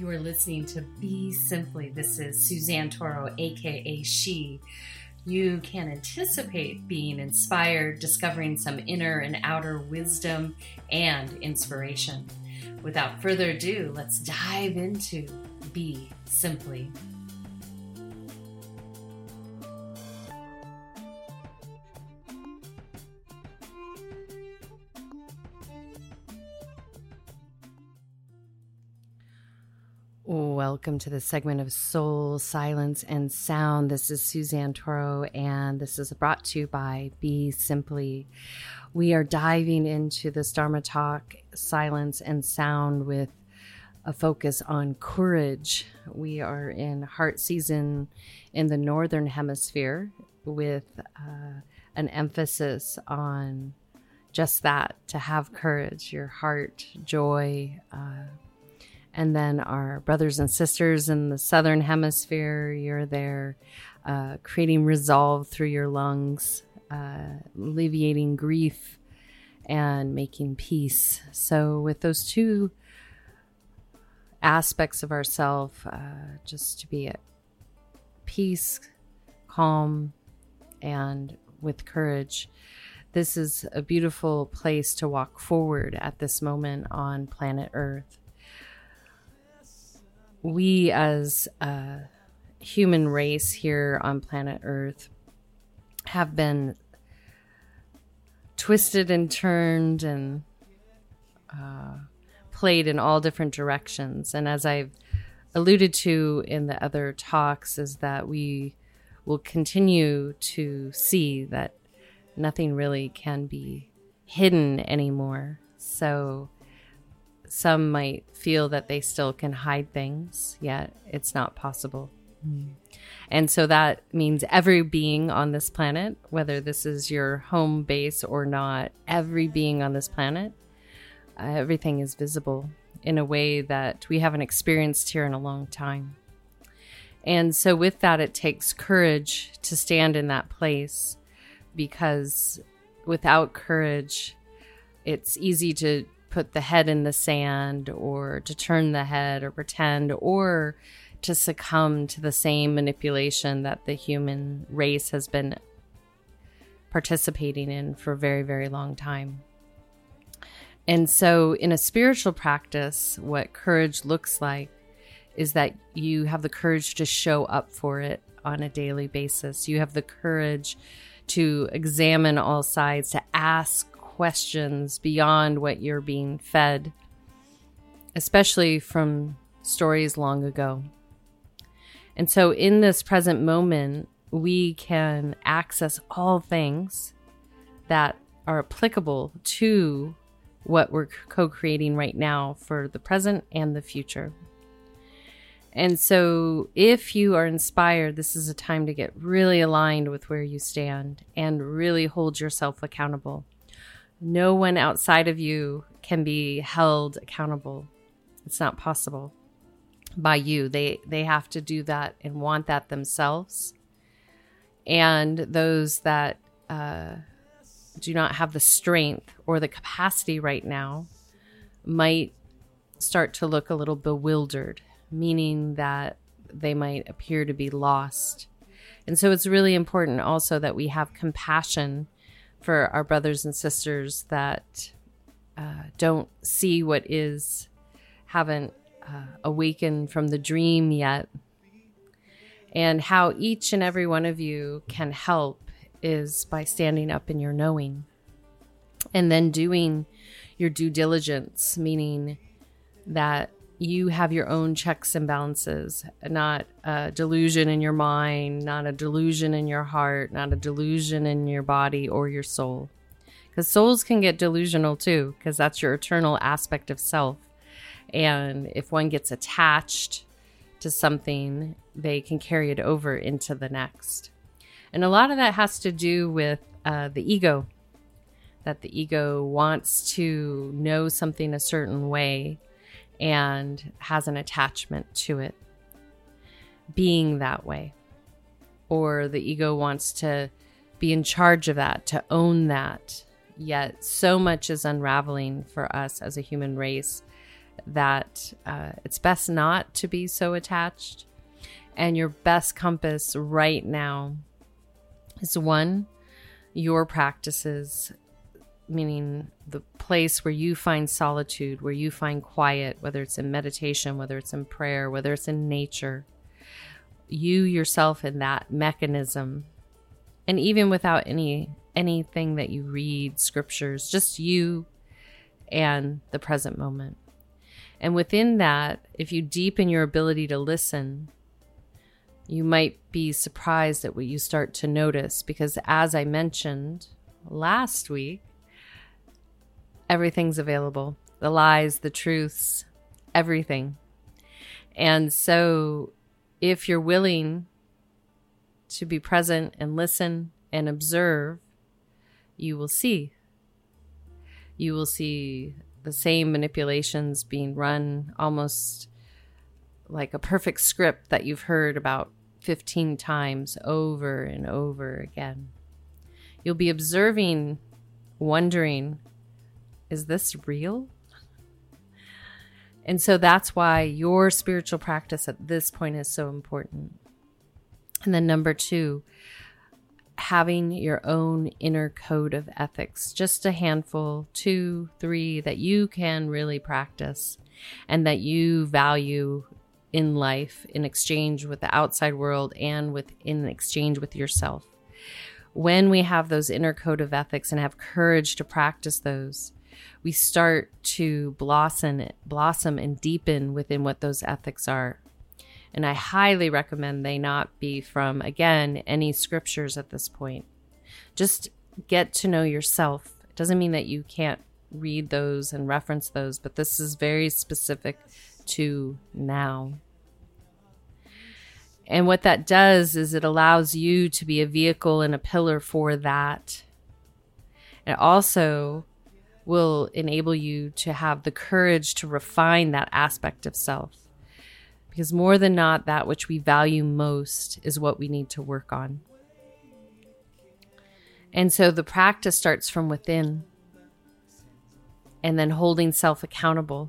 You are listening to Be Simply. This is Suzanne Toro, aka She. You can anticipate being inspired, discovering some inner and outer wisdom and inspiration. Without further ado, let's dive into Be Simply. Welcome to the segment of Soul, Silence, and Sound. This is Suzanne Toro, and this is brought to you by Be Simply. We are diving into this Dharma talk, silence, and sound with a focus on courage. We are in heart season in the Northern Hemisphere with an emphasis on just that, to have courage, your heart, joy, and then our brothers and sisters in the Southern Hemisphere, you're there creating resolve through your lungs, alleviating grief and making peace. So with those two aspects of ourself, just to be at peace, calm, and with courage, this is a beautiful place to walk forward at this moment on planet Earth. We as a human race here on planet Earth have been twisted and turned and played in all different directions. And as I've alluded to in the other talks, is that we will continue to see that nothing really can be hidden anymore. So some might feel that they still can hide things, yet it's not possible. And so that means every being on this planet, whether this is your home base or not, every being on this planet, everything is visible in a way that we haven't experienced here in a long time. And so with that, it takes courage to stand in that place, because without courage, it's easy to put the head in the sand, or to turn the head, or pretend, or to succumb to the same manipulation that the human race has been participating in for a very, very long time. And so in a spiritual practice, what courage looks like is that you have the courage to show up for it on a daily basis. You have the courage to examine all sides, to ask questions beyond what you're being fed, especially from stories long ago. And so in this present moment, we can access all things that are applicable to what we're co-creating right now for the present and the future. And so if you are inspired, this is a time to get really aligned with where you stand and really hold yourself accountable. No one outside of you can be held accountable. It's not possible by you. They have to do that and want that themselves. And those that do not have the strength or the capacity right now might start to look a little bewildered, meaning that they might appear to be lost. And so it's really important also that we have compassion for our brothers and sisters that don't see what is, haven't awakened from the dream yet. And how each and every one of you can help is by standing up in your knowing and then doing your due diligence, meaning that you have your own checks and balances, not a delusion in your mind, not a delusion in your heart, not a delusion in your body or your soul. Because souls can get delusional too, because that's your eternal aspect of self. And if one gets attached to something, they can carry it over into the next. And a lot of that has to do with the ego, that the ego wants to know something a certain way and has an attachment to it being that way. Or the ego wants to be in charge of that, to own that. Yet so much is unraveling for us as a human race that it's best not to be so attached. And your best compass right now is one, your practices, meaning the place where you find solitude, where you find quiet, whether it's in meditation, whether it's in prayer, whether it's in nature. You yourself in that mechanism, and even without anything that you read, scriptures, just you and the present moment. And within that, if you deepen your ability to listen, you might be surprised at what you start to notice, because as I mentioned last week, everything's available. The lies, the truths, everything. And so if you're willing to be present and listen and observe, you will see. You will see the same manipulations being run, almost like a perfect script that you've heard about 15 times over and over again. You'll be observing, wondering, is this real? And so that's why your spiritual practice at this point is so important. And then number 2, having your own inner code of ethics, just a handful, 2, 3 that you can really practice and that you value in life in exchange with the outside world and in exchange with yourself. When we have those inner code of ethics and have courage to practice those, we start to blossom and deepen within what those ethics are. And I highly recommend they not be from, again, any scriptures at this point. Just get to know yourself. It doesn't mean that you can't read those and reference those, but this is very specific to now. And what that does is it allows you to be a vehicle and a pillar for that. It also will enable you to have the courage to refine that aspect of self. Because more than not, that which we value most is what we need to work on. And so the practice starts from within, and then holding self accountable.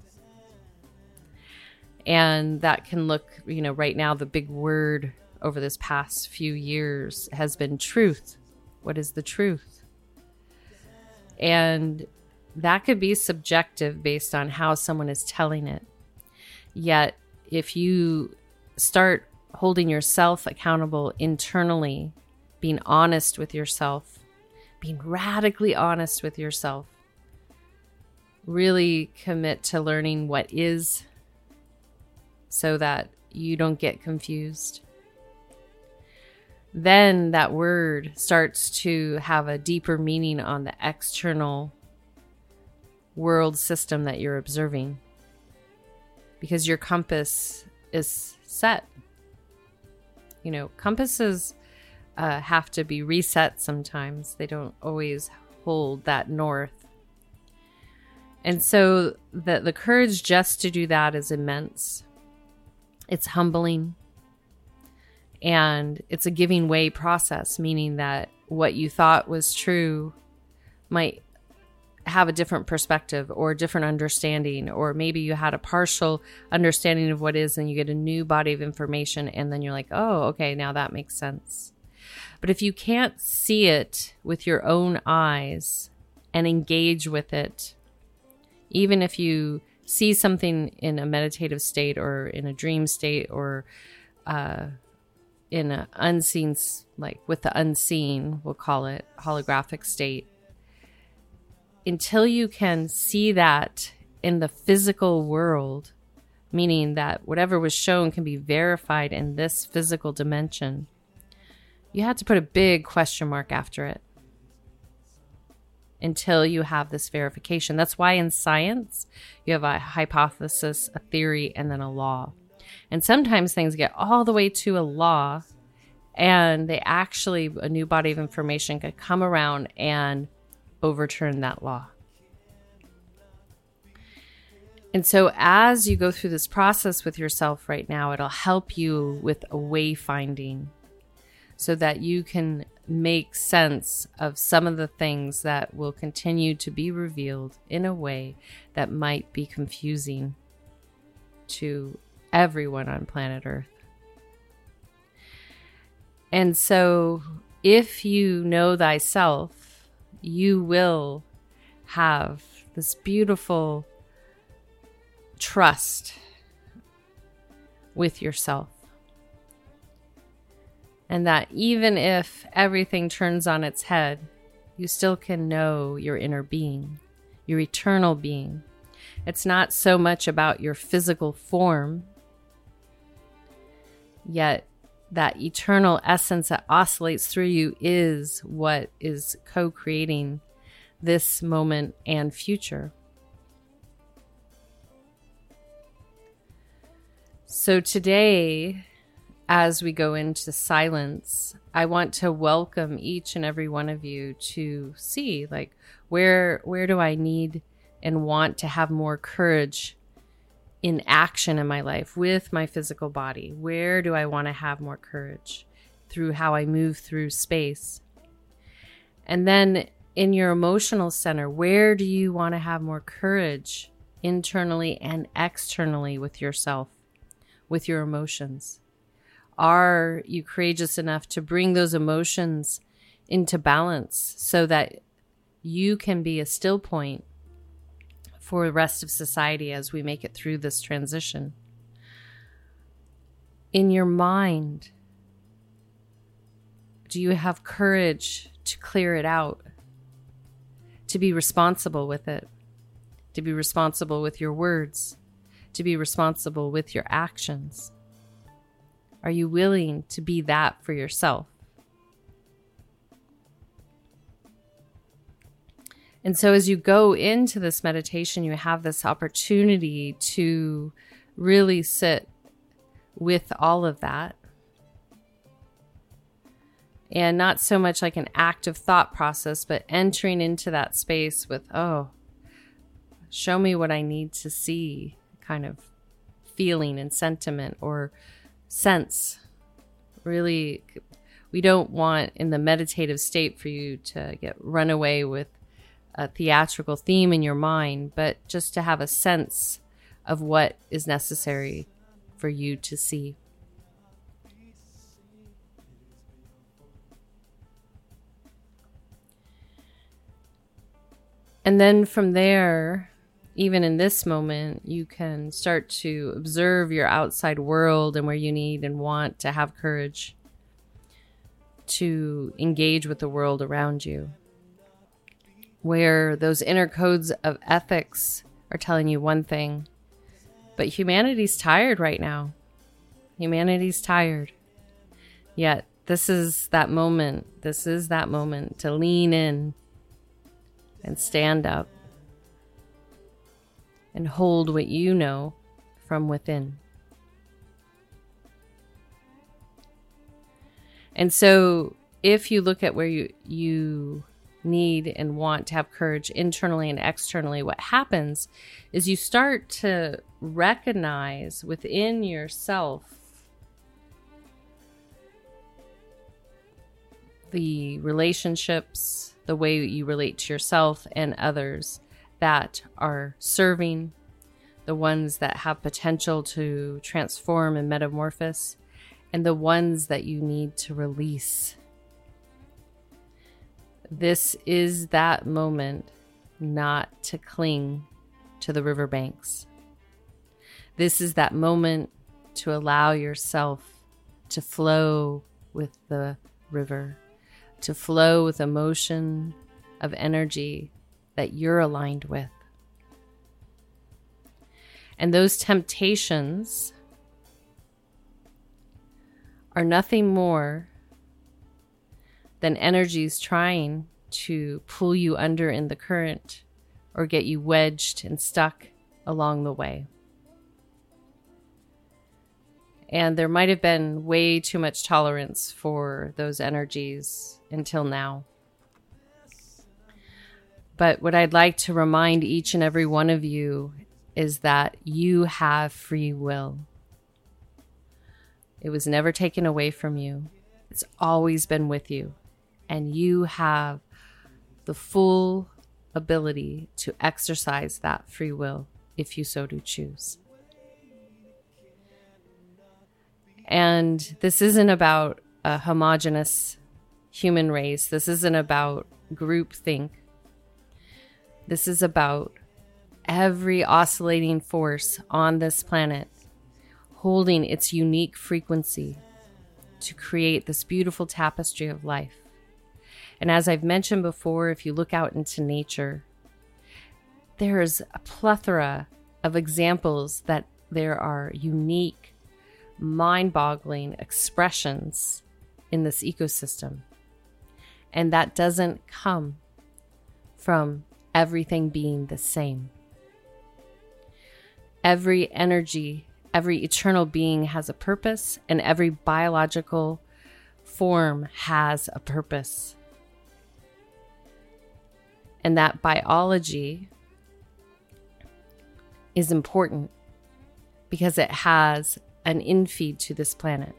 And that can look, right now, the big word over this past few years has been truth. What is the truth? And that could be subjective based on how someone is telling it. Yet, if you start holding yourself accountable internally, being honest with yourself, being radically honest with yourself, really commit to learning what is so that you don't get confused, then that word starts to have a deeper meaning on the external world system that you're observing, because your compass is set. Compasses have to be reset sometimes. They don't always hold that north. And so the courage just to do that is immense. It's humbling. And it's a giving way process, meaning that what you thought was true might have a different perspective or a different understanding, or maybe you had a partial understanding of what is and you get a new body of information and then you're like, oh, okay, now that makes sense. But if you can't see it with your own eyes and engage with it, even if you see something in a meditative state or in a dream state or in an unseen, like with the unseen, we'll call it holographic state, until you can see that in the physical world, meaning that whatever was shown can be verified in this physical dimension, you have to put a big question mark after it until you have this verification. That's why in science, you have a hypothesis, a theory, and then a law. And sometimes things get all the way to a law, and a new body of information could come around and overturn that law. And so as you go through this process with yourself right now, it'll help you with a wayfinding so that you can make sense of some of the things that will continue to be revealed in a way that might be confusing to everyone on planet Earth. And so if you know thyself, you will have this beautiful trust with yourself. And that even if everything turns on its head, you still can know your inner being, your eternal being. It's not so much about your physical form, yet that eternal essence that oscillates through you is what is co-creating this moment and future. So today, as we go into silence, I want to welcome each and every one of you to see, like, where do I need and want to have more courage in action in my life with my physical body? Where do I want to have more courage through how I move through space? And then in your emotional center, where do you want to have more courage internally and externally with yourself, with your emotions? Are you courageous enough to bring those emotions into balance so that you can be a still point for the rest of society as we make it through this transition? In your mind, do you have courage to clear it out, to be responsible with it, to be responsible with your words, to be responsible with your actions? Are you willing to be that for yourself? And so as you go into this meditation, you have this opportunity to really sit with all of that. And not so much like an active thought process, but entering into that space with, oh, show me what I need to see, kind of feeling and sentiment or sense. Really, we don't want in the meditative state for you to get run away with a theatrical theme in your mind, but just to have a sense of what is necessary for you to see. And then from there, even in this moment, you can start to observe your outside world and where you need and want to have courage to engage with the world around you, where those inner codes of ethics are telling you one thing, but humanity's tired right now. Humanity's tired. Yet this is that moment. This is that moment to lean in and stand up and hold what you know from within. And so if you look at where you need and want to have courage internally and externally, what happens is you start to recognize within yourself the relationships, the way you relate to yourself and others that are serving, the ones that have potential to transform and metamorphose, and the ones that you need to release. This is that moment not to cling to the riverbanks. This is that moment to allow yourself to flow with the river, to flow with emotion of energy that you're aligned with. And those temptations are nothing more than energies trying to pull you under in the current or get you wedged and stuck along the way. And there might have been way too much tolerance for those energies until now. But what I'd like to remind each and every one of you is that you have free will. It was never taken away from you. It's always been with you. And you have the full ability to exercise that free will if you so do choose. And this isn't about a homogenous human race. This isn't about groupthink. This is about every oscillating force on this planet holding its unique frequency to create this beautiful tapestry of life. And as I've mentioned before, if you look out into nature, there's a plethora of examples that there are unique, mind-boggling expressions in this ecosystem. And that doesn't come from everything being the same. Every energy, every eternal being has a purpose, and every biological form has a purpose. And that biology is important because it has an infeed to this planet.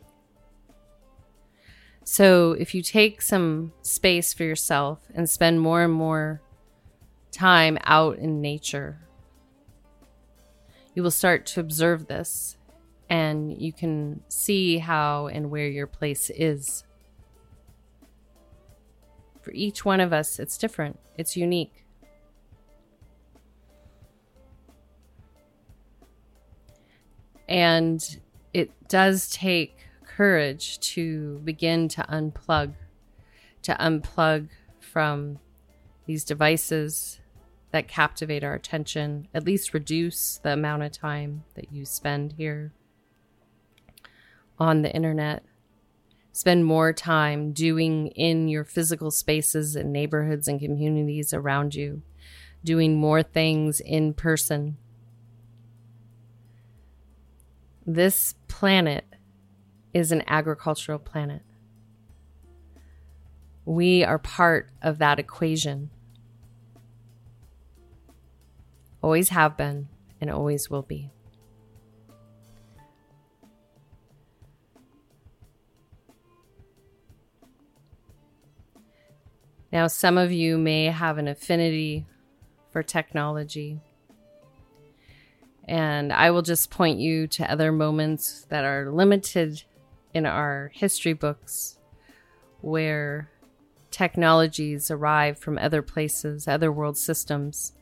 So if you take some space for yourself and spend more and more time out in nature, you will start to observe this, and you can see how and where your place is. For each one of us, it's different. It's unique. And it does take courage to begin to unplug from these devices that captivate our attention, at least reduce the amount of time that you spend here on the internet. Spend more time doing in your physical spaces and neighborhoods and communities around you, doing more things in person. This planet is an agricultural planet. We are part of that equation. Always have been and always will be. Now, some of you may have an affinity for technology, and I will just point you to other moments that are limited in our history books where technologies arrive from other places, other world systems,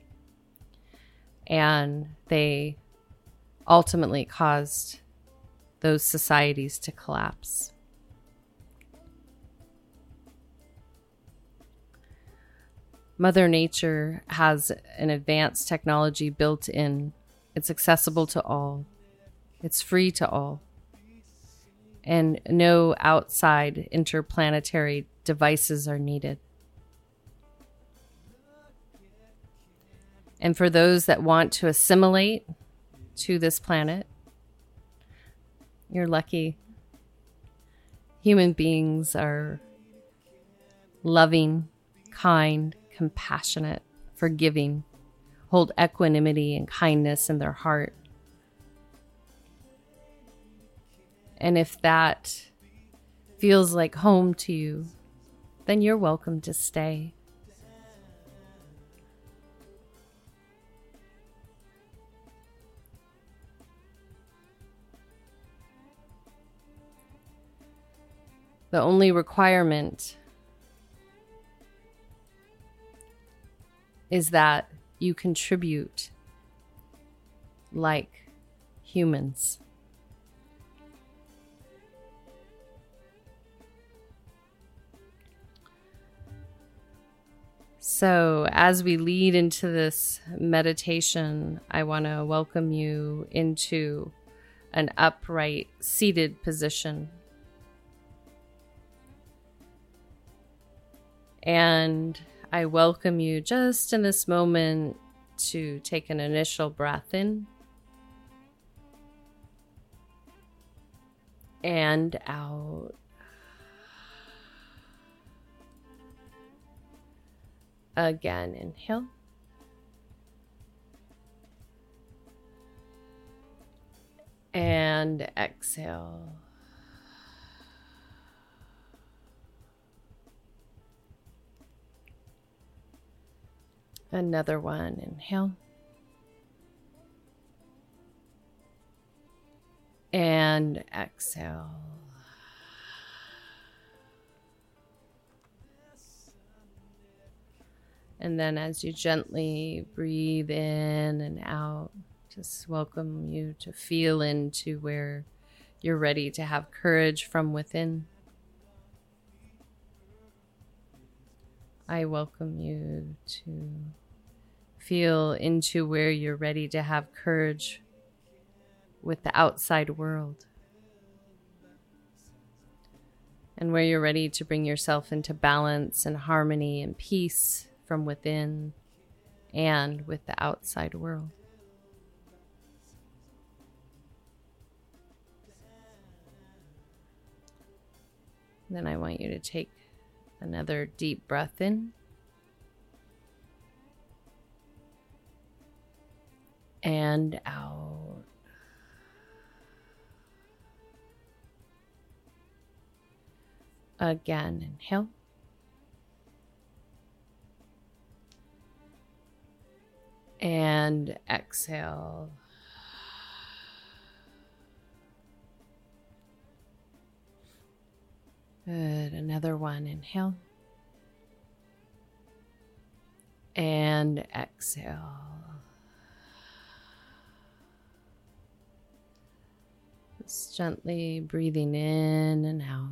and they ultimately caused those societies to collapse. Mother Nature has an advanced technology built in. It's accessible to all. It's free to all. And no outside interplanetary devices are needed. And for those that want to assimilate to this planet, you're lucky. Human beings are loving, kind, compassionate, forgiving, hold equanimity and kindness in their heart. And if that feels like home to you, then you're welcome to stay. The only requirement is that you contribute like humans. So, as we lead into this meditation, I want to welcome you into an upright, seated position. And I welcome you just in this moment to take an initial breath in and out. Again, inhale. And exhale. Another one, inhale. And And exhale. And then as you gently breathe in and out, just welcome you to feel into where you're ready to have courage from within. I welcome you to feel into where you're ready to have courage with the outside world. And where you're ready to bring yourself into balance and harmony and peace from within and with the outside world. Then I want you to take another deep breath in and out. Again, inhale. And exhale. Good. Another one. Inhale. And exhale. Just gently breathing in and out.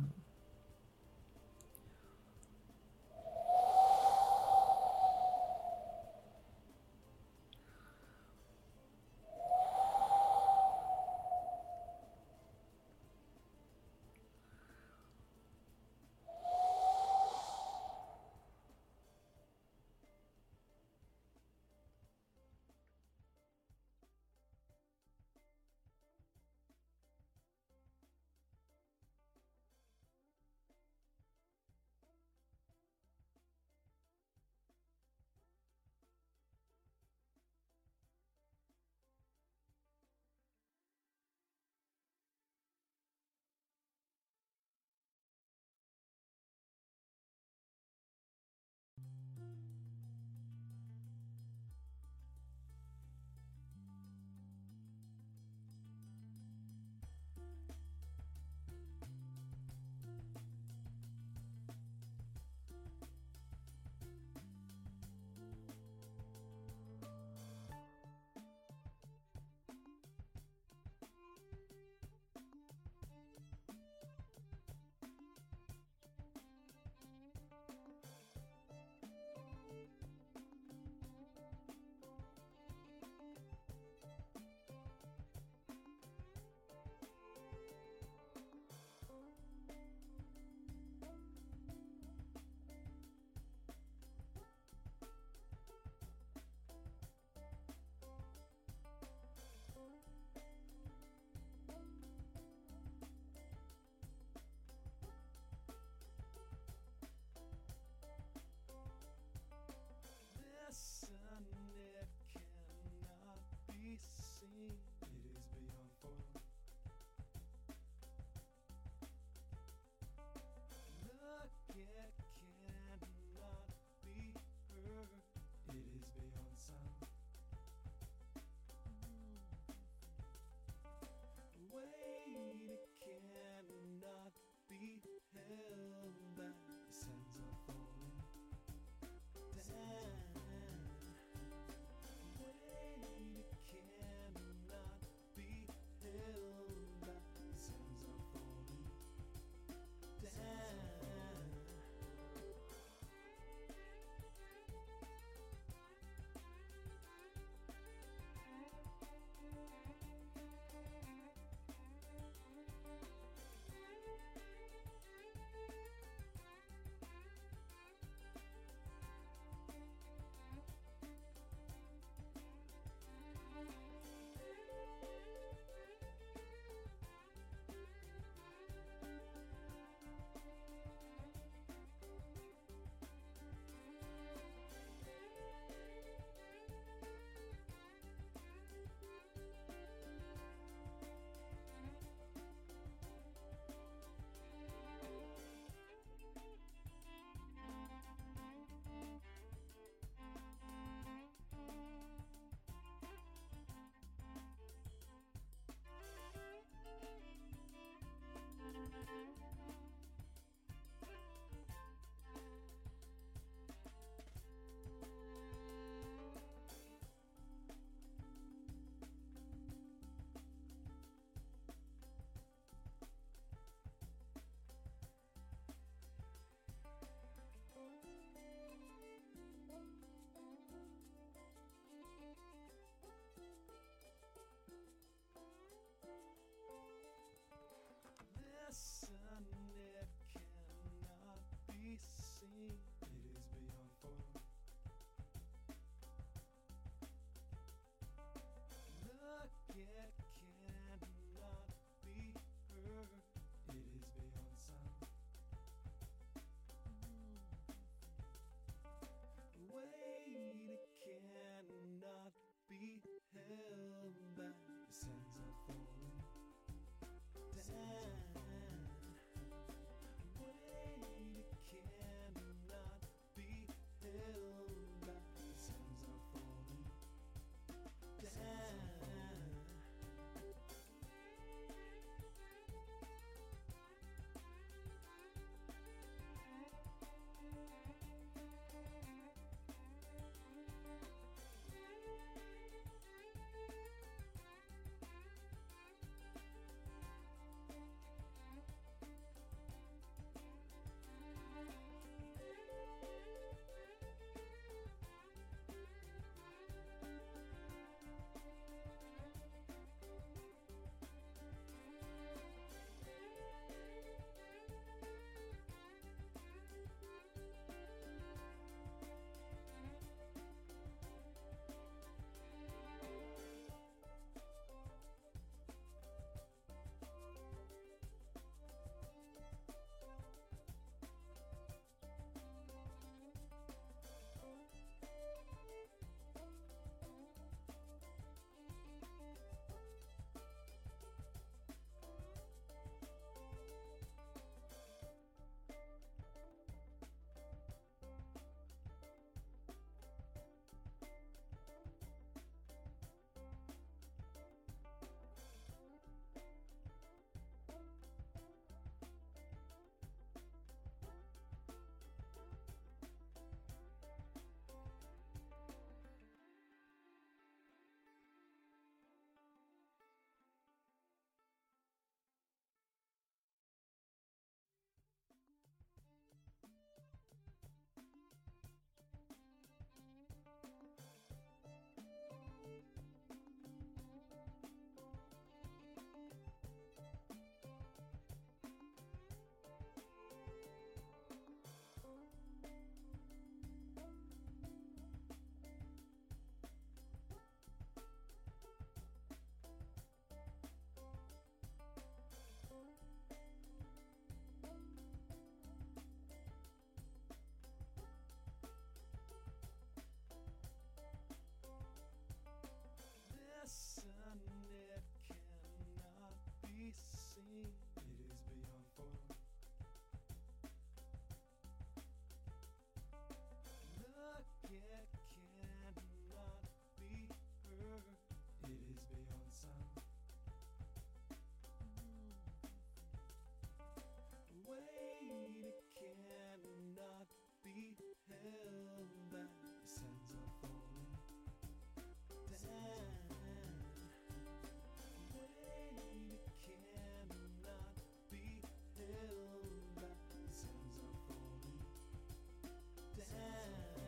be seen. It is beyond form. Look, it cannot be heard. It is beyond sound. Wait, it cannot be held back. The sands are falling down. Wait, it cannot be held back. The sands are falling down.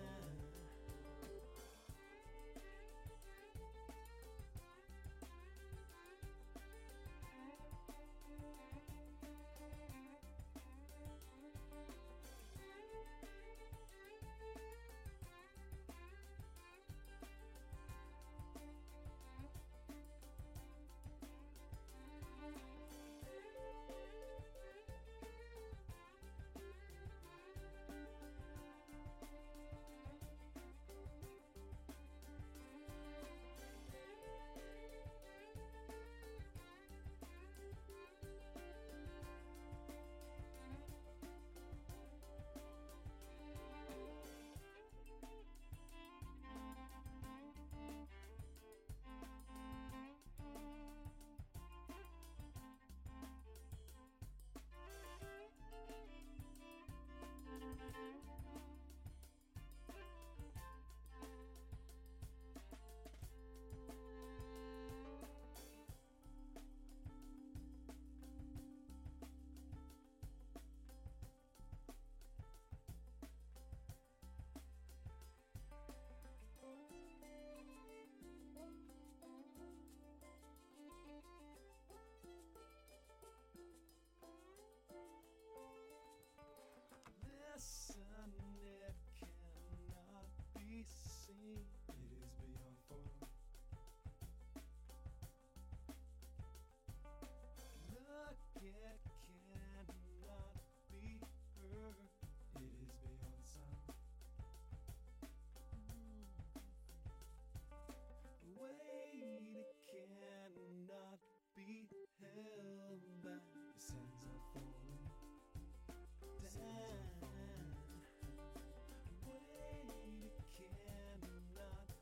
Listen, it cannot be seen. It is beyond form. Look, it cannot be heard. It is beyond sound. Wait, it cannot be held back. The sands are falling down. Wait, it cannot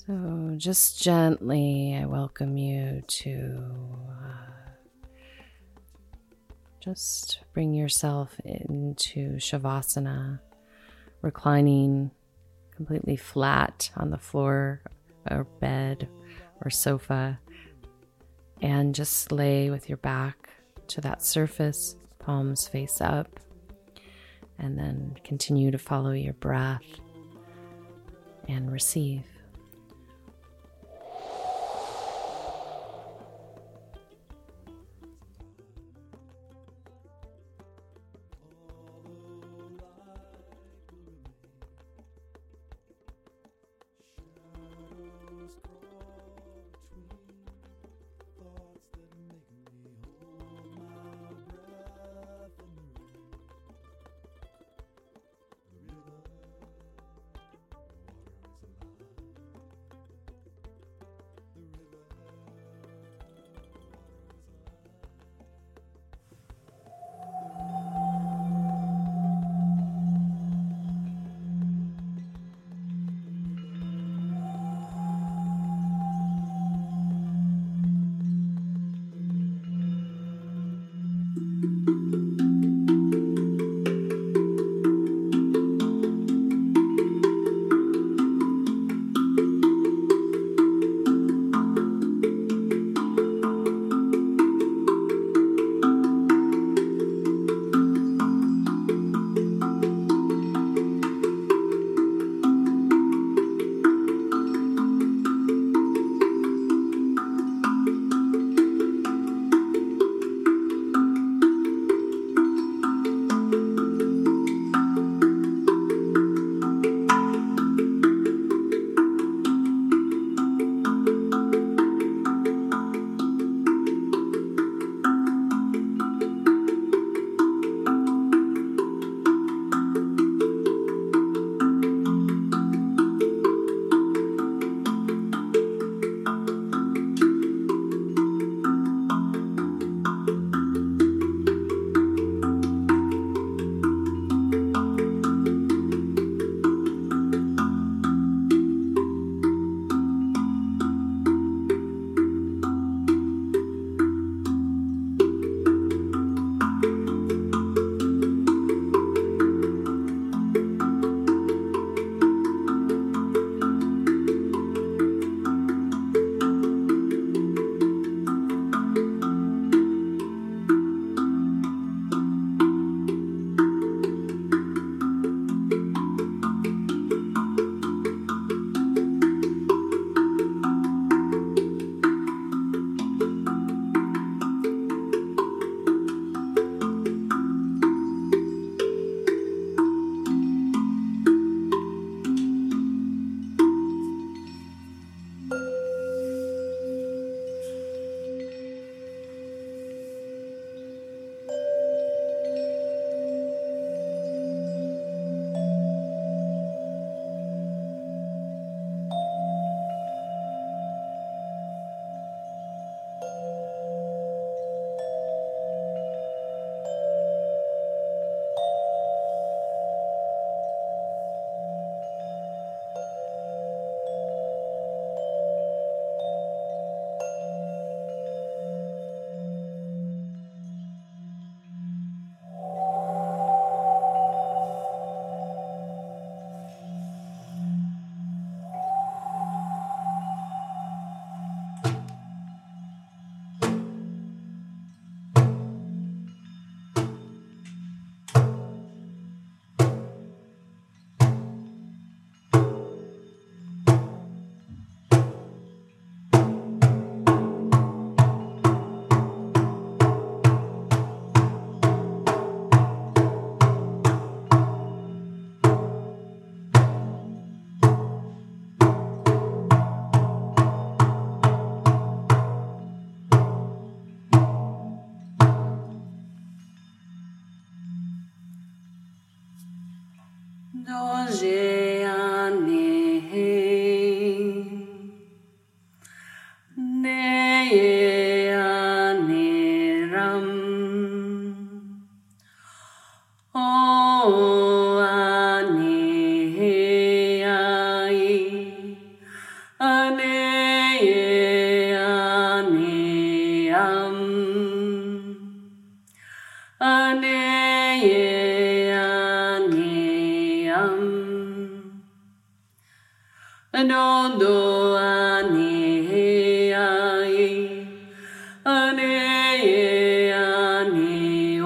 So just gently, I welcome you to just bring yourself into Shavasana, reclining completely flat on the floor or bed or sofa, and just lay with your back to that surface, palms face up, and then continue to follow your breath and receive. Oh, Anondo ane ai, ane ane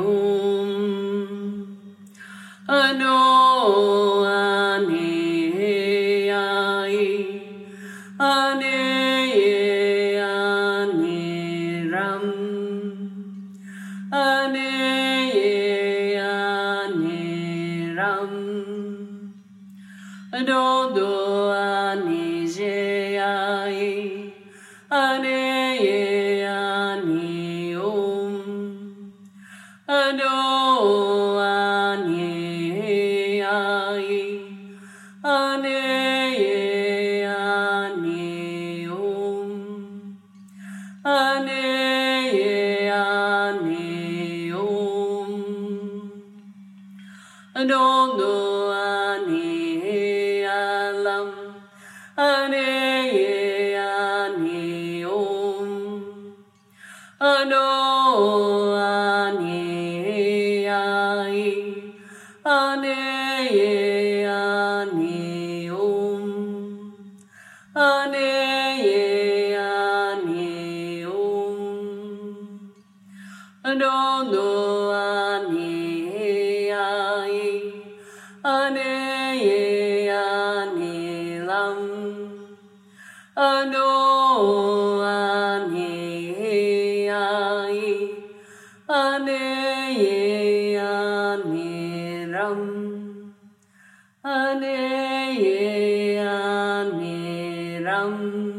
ano ane ai, ane ane ram, ane ane ram. Adodo ane je ai, ane ane ado ane ai, ane ane ane ane Adodo ane alam, ane ane Ado ane ai, ane ane ane ane Adodo ane ai, ane ane lam, ado ane ai, ane ane ram, ane ane ram.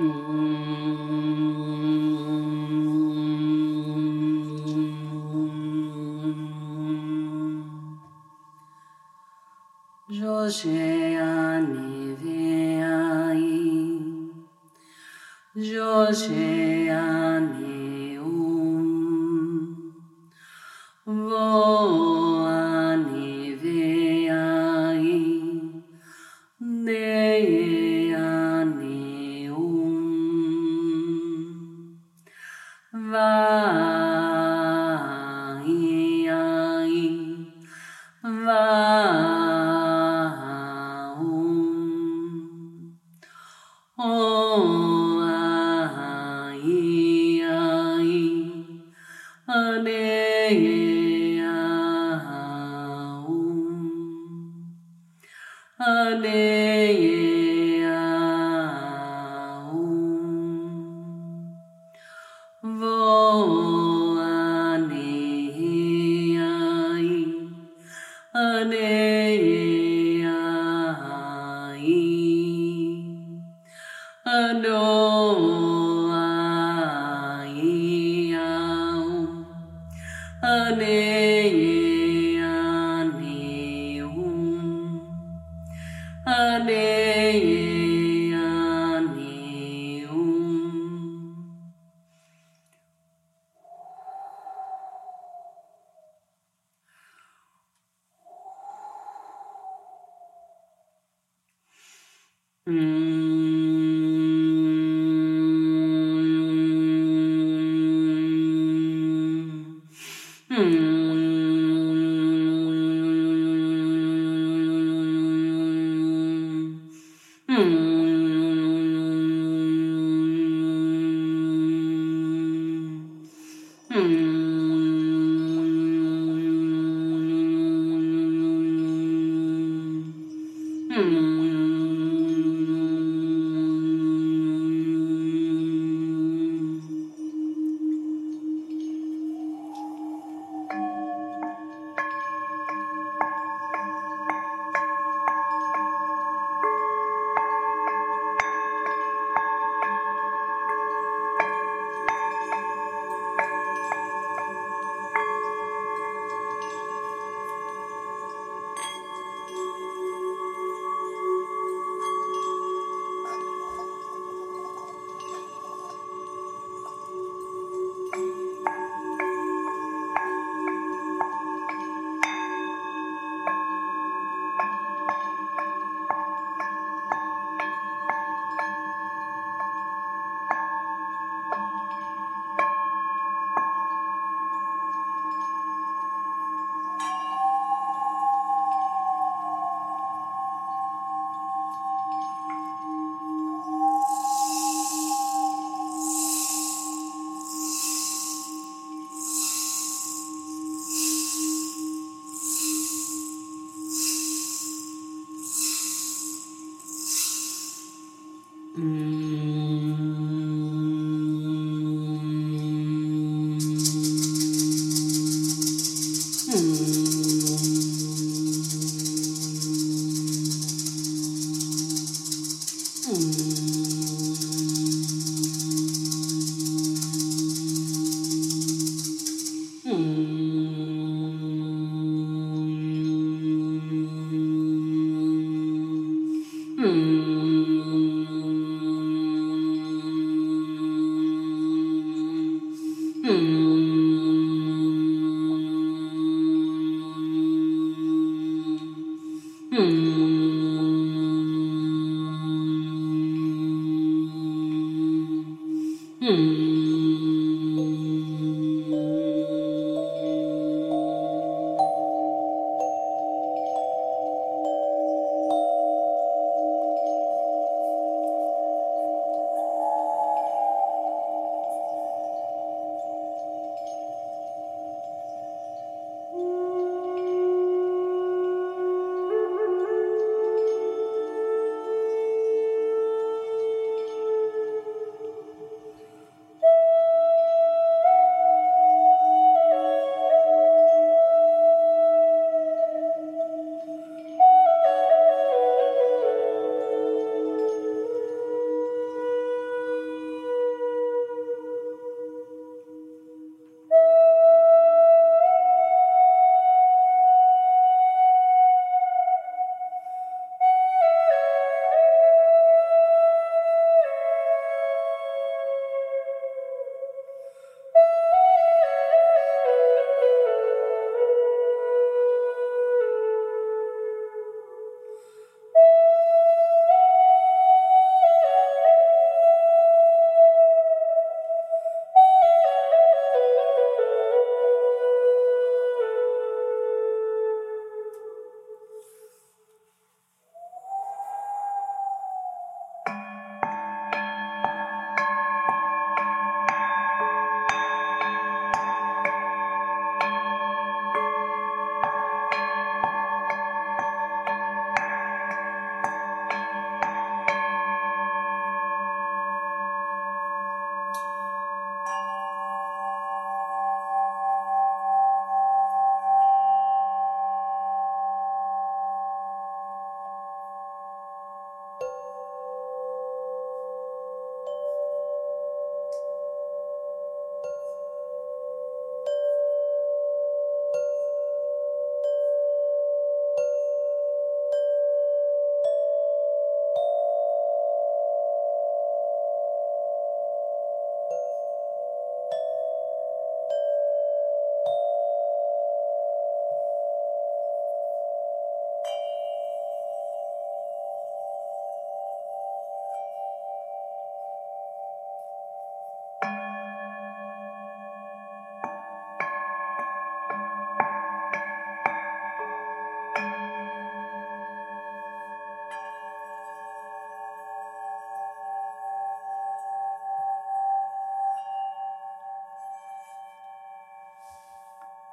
Josheani Veai, Josheani Voani Veai, Neani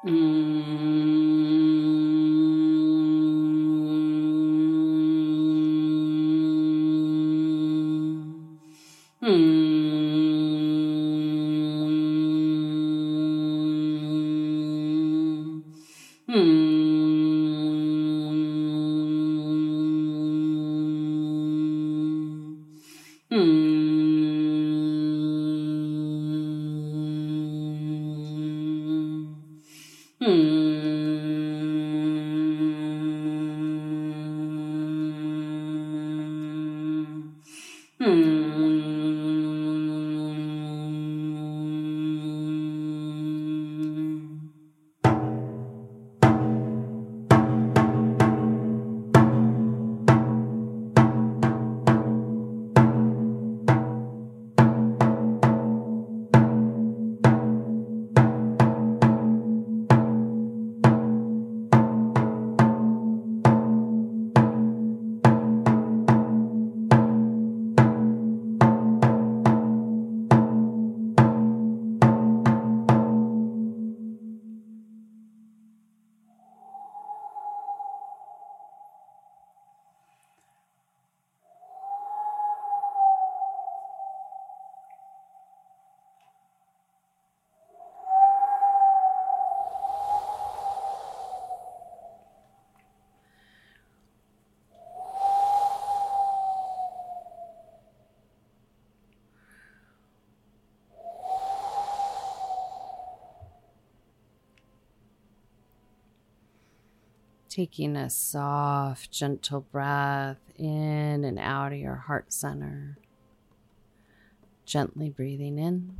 Taking a soft, gentle breath in and out of your heart center. Gently breathing in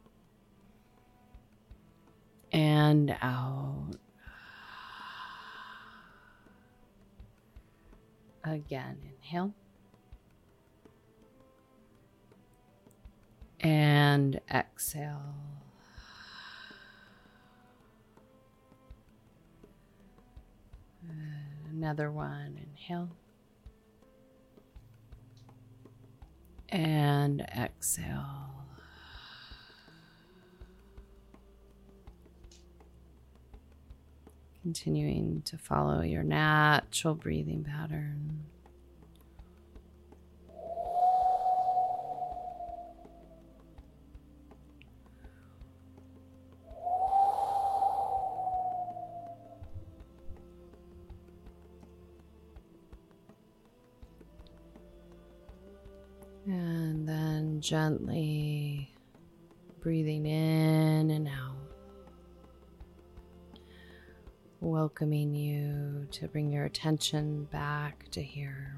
and out. Again, inhale. And exhale. Another one, inhale. And exhale. Continuing to follow your natural breathing pattern. And then gently breathing in and out, welcoming you to bring your attention back to here.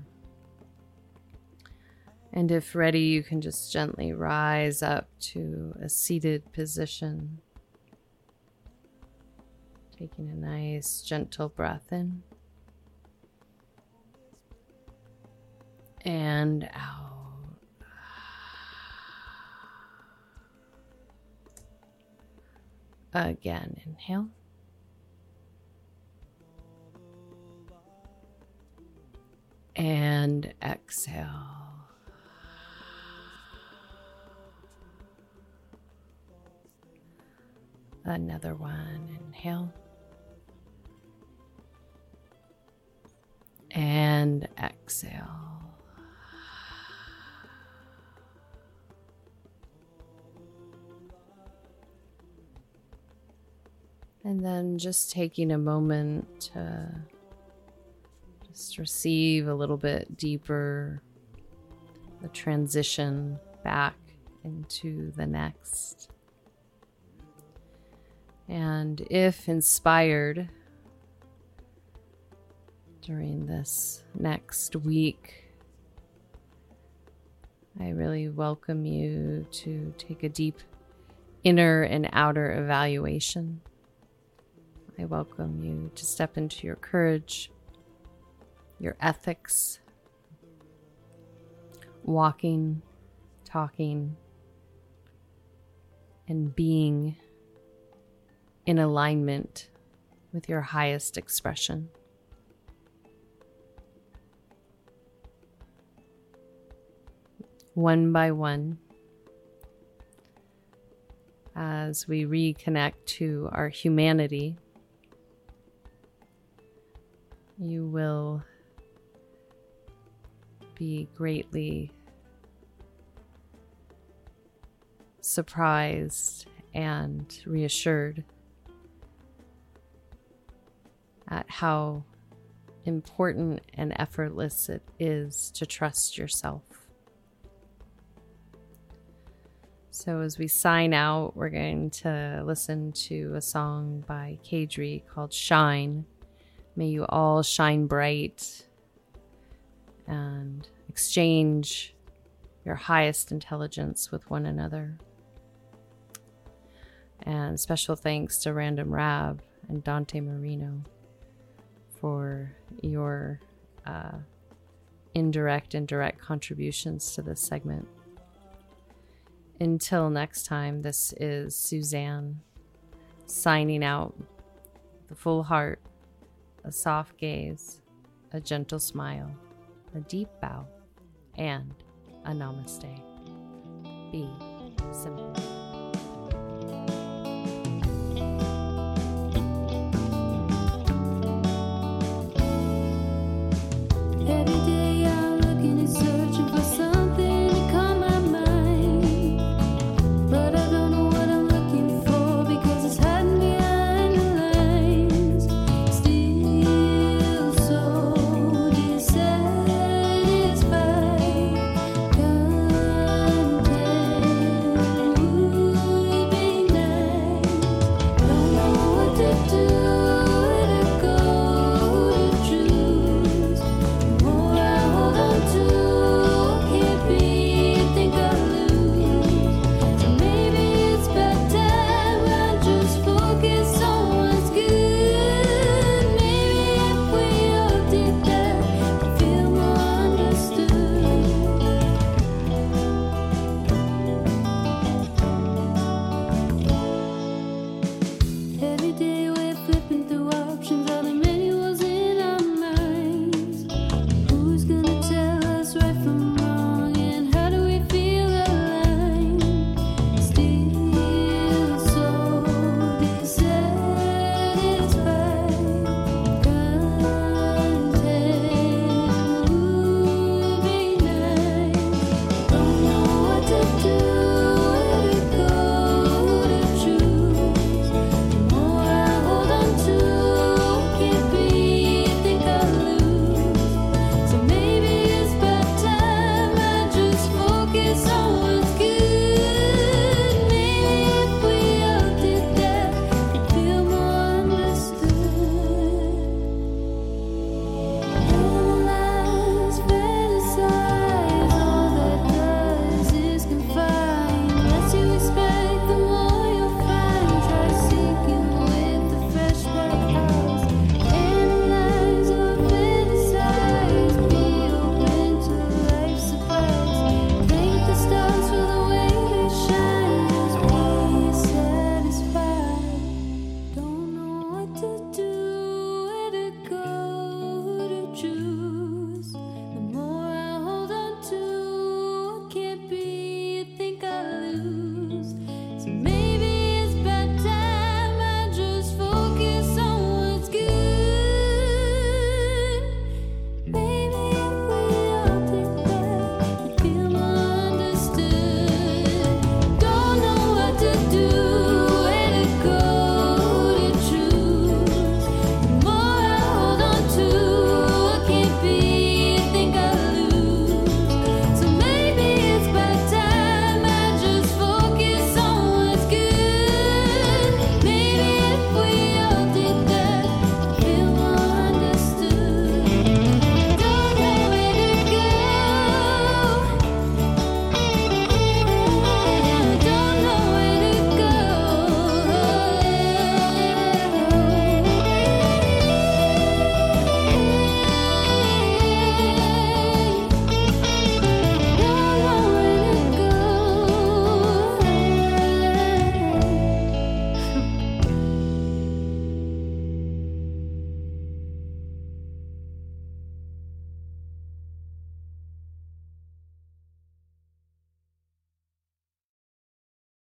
And if ready, you can just gently rise up to a seated position, taking a nice gentle breath in and out. Again, inhale. And exhale. Another one, inhale. And exhale. And then just taking a moment to just receive a little bit deeper the transition back into the next. And if inspired during this next week, I really welcome you to take a deep inner and outer evaluation. I welcome you to step into your courage, your ethics, walking, talking, and being in alignment with your highest expression. One by one, as we reconnect to our humanity, you will be greatly surprised and reassured at how important and effortless it is to trust yourself. So as we sign out, we're going to listen to a song by Kadri called Shine. May you all shine bright and exchange your highest intelligence with one another. And special thanks to Random Rab and Dante Marino for your indirect and direct contributions to this segment. Until next time, this is Suzanne signing out. The full heart, a soft gaze, a gentle smile, a deep bow, and a namaste. Be simple.